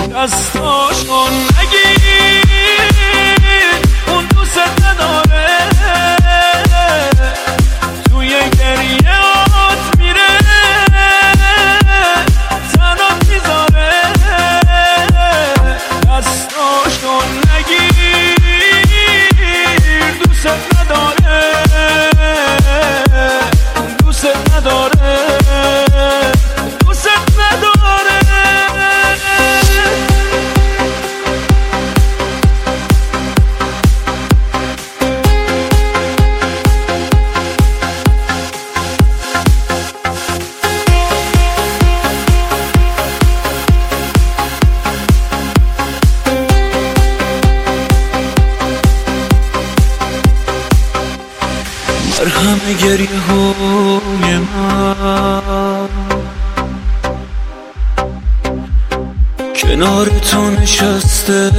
دستاشو نگیر، اون دوست نداره، توی گریهات میره، تنات میذاره. دستاشو نگیر، دوست نداره، دوست نداره، دوست نداره. مرهم گریه های من کنار تو نشسته،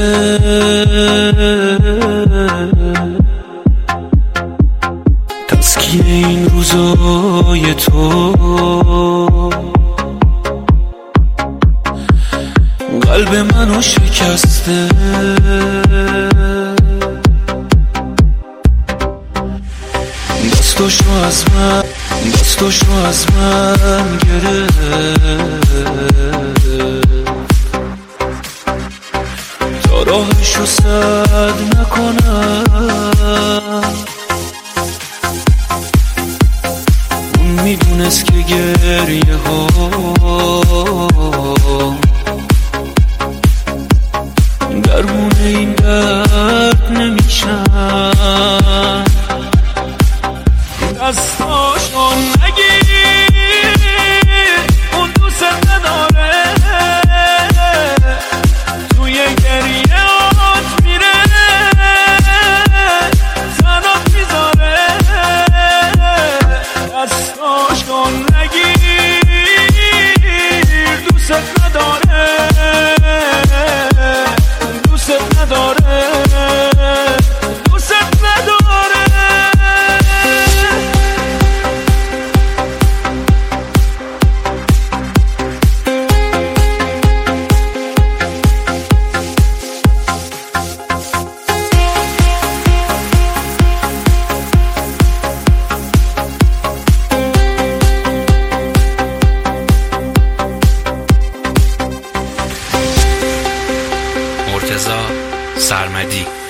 تسکین این روزای تو قلب منو شکسته. دستاشو از من گرفت تا راهشو سد نکنم. اون میدونست که گریه ها درمون این درد نمیشن. دستاشو نگیر، اون دوست نداره، توی گریهات میره، تنات میذاره. دستاشو نگیر، دوست نداره، دوست نداره، دوست نداره. مرتضی سرمدی.